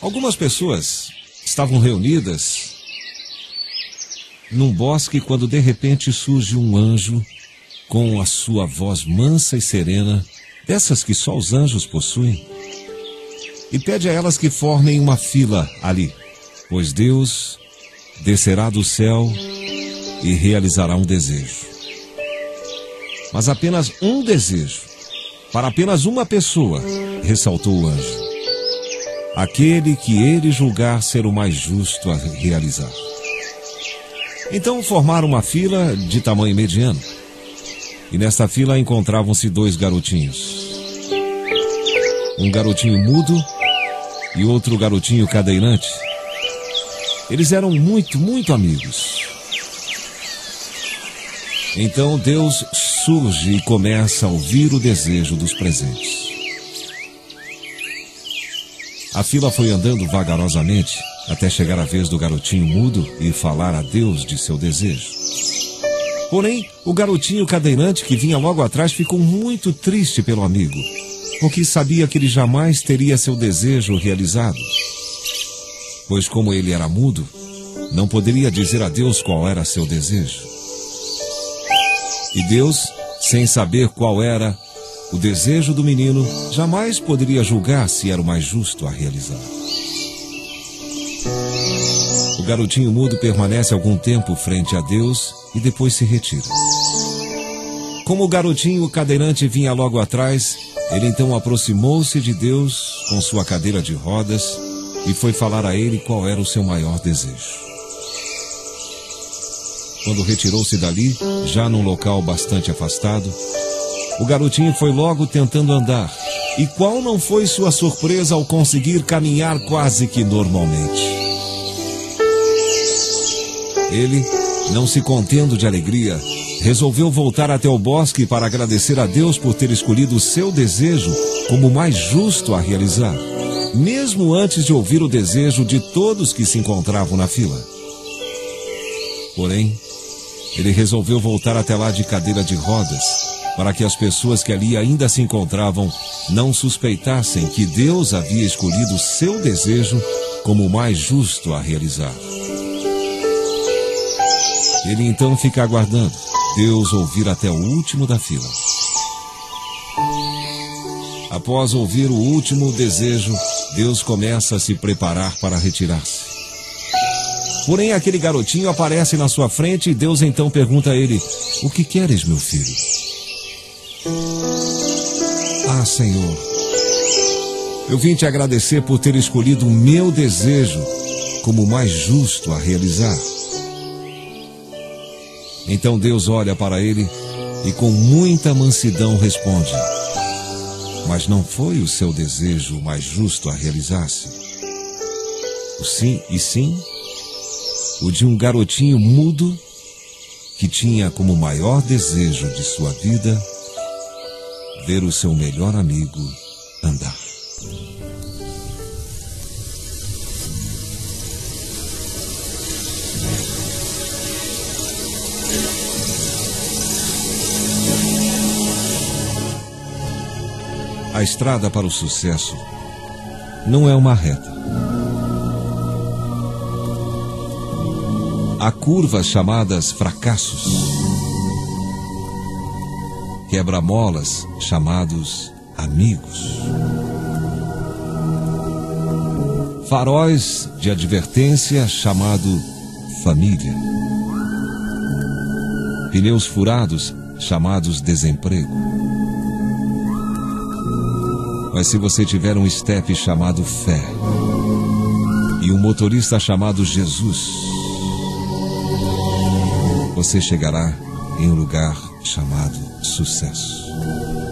Algumas pessoas estavam reunidas num bosque quando de repente surge um anjo com a sua voz mansa e serena, dessas que só os anjos possuem, e pede a elas que formem uma fila ali, pois Deus descerá do céu e realizará um desejo. Mas apenas um desejo, para apenas uma pessoa, ressaltou o anjo: aquele que ele julgar ser o mais justo a realizar. Então formaram uma fila de tamanho mediano. E nesta fila encontravam-se dois garotinhos. Um garotinho mudo e outro garotinho cadeirante. Eles eram muito amigos. Então Deus surge e começa a ouvir o desejo dos presentes. A fila foi andando vagarosamente até chegar a vez do garotinho mudo e falar a Deus de seu desejo. Porém, o garotinho cadeirante que vinha logo atrás ficou muito triste pelo amigo, porque sabia que ele jamais teria seu desejo realizado. Pois como ele era mudo, não poderia dizer a Deus qual era seu desejo. E Deus, sem saber qual era o desejo do menino, jamais poderia julgar se era o mais justo a realizar. O garotinho mudo permanece algum tempo frente a Deus e depois se retira. Como o garotinho cadeirante vinha logo atrás, ele então aproximou-se de Deus com sua cadeira de rodas e foi falar a ele qual era o seu maior desejo. Quando retirou-se dali, já num local bastante afastado, o garotinho foi logo tentando andar. E qual não foi sua surpresa ao conseguir caminhar quase que normalmente? Ele, não se contendo de alegria, resolveu voltar até o bosque para agradecer a Deus por ter escolhido o seu desejo como o mais justo a realizar, mesmo antes de ouvir o desejo de todos que se encontravam na fila. Porém, ele resolveu voltar até lá de cadeira de rodas, para que as pessoas que ali ainda se encontravam não suspeitassem que Deus havia escolhido o seu desejo como o mais justo a realizar. Ele então fica aguardando Deus ouvir até o último da fila. Após ouvir o último desejo, Deus começa a se preparar para retirar-se. Porém, aquele garotinho aparece na sua frente e Deus então pergunta a ele: o que queres, meu filho? Ah, Senhor, eu vim te agradecer por ter escolhido o meu desejo como o mais justo a realizar. Então Deus olha para ele e com muita mansidão responde: mas não foi o seu desejo o mais justo a realizar-se? Sim, o de um garotinho mudo que tinha como maior desejo de sua vida ver o seu melhor amigo andar. A estrada para o sucesso não é uma reta. Há curvas chamadas fracassos, quebra-molas chamados amigos, faróis de advertência chamado família, pneus furados chamados desemprego. Mas se você tiver um estepe chamado fé e um motorista chamado Jesus, você chegará em um lugar chamado sucesso.